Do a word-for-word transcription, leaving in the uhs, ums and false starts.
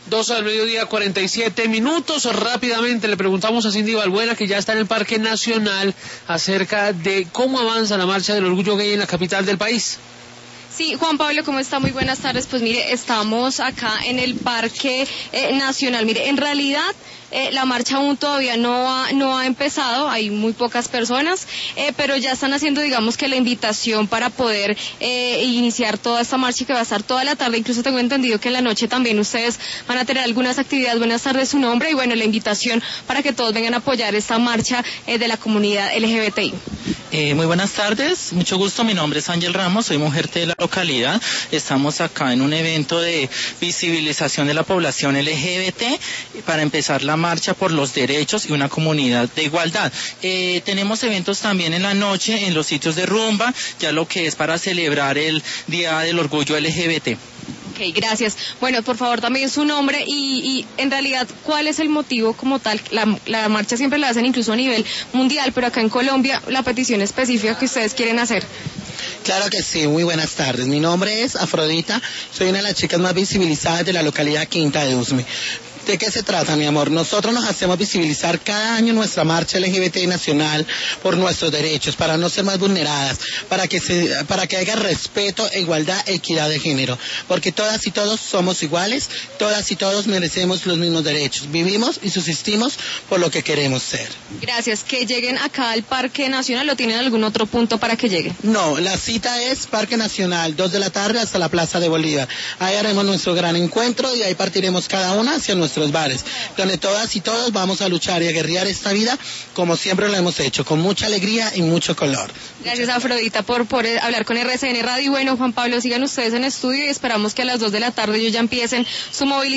doce del mediodía, cuarenta y siete minutos. Rápidamente le preguntamos a Cindy Balbuena, que ya está en el Parque Nacional, acerca de cómo avanza la marcha del orgullo gay en la capital del país. Sí, Juan Pablo, ¿cómo está? Muy buenas tardes. Pues mire, estamos acá en el Parque eh, Nacional. Mire, en realidad eh, la marcha aún todavía no ha, no ha empezado, hay muy pocas personas, eh, pero ya están haciendo, digamos, que la invitación para poder eh, iniciar toda esta marcha, que va a estar toda la tarde. Incluso tengo entendido que en la noche también ustedes van a tener algunas actividades. Buenas tardes, su nombre, y bueno, la invitación para que todos vengan a apoyar esta marcha eh, de la comunidad L G B T I. Eh, muy buenas tardes, mucho gusto, mi nombre es Ángel Ramos, soy mujer de la localidad. Estamos acá en un evento de visibilización de la población L G B T para empezar la marcha por los derechos y una comunidad de igualdad. Eh, tenemos eventos también en la noche en los sitios de rumba, ya lo que es para celebrar el Día del Orgullo L G B T. Ok, gracias. Bueno, por favor, también su nombre y, y en realidad, ¿cuál es el motivo como tal? La, la marcha siempre la hacen incluso a nivel mundial, pero acá en Colombia, la petición específica que ustedes quieren hacer. Claro que sí, muy buenas tardes. Mi nombre es Afrodita, soy una de las chicas más visibilizadas de la localidad Quinta de Usme. ¿De qué se trata, mi amor? Nosotros nos hacemos visibilizar cada año nuestra marcha L G B T nacional por nuestros derechos, para no ser más vulneradas, para que se, para que haya respeto, igualdad, equidad de género, porque todas y todos somos iguales, todas y todos merecemos los mismos derechos, vivimos y subsistimos por lo que queremos ser. Gracias. Que lleguen acá al Parque Nacional, ¿o tienen algún otro punto para que lleguen? No, la cita es Parque Nacional, dos de la tarde hasta la Plaza de Bolívar. Ahí haremos nuestro gran encuentro y ahí partiremos cada una hacia nuestro bares, donde todas y todos vamos a luchar y a guerrear esta vida como siempre lo hemos hecho, con mucha alegría y mucho color. Gracias, Afrodita, por, por hablar con R C N Radio. Y bueno, Juan Pablo, sigan ustedes en estudio y esperamos que a las dos de la tarde ellos ya empiecen su movilización.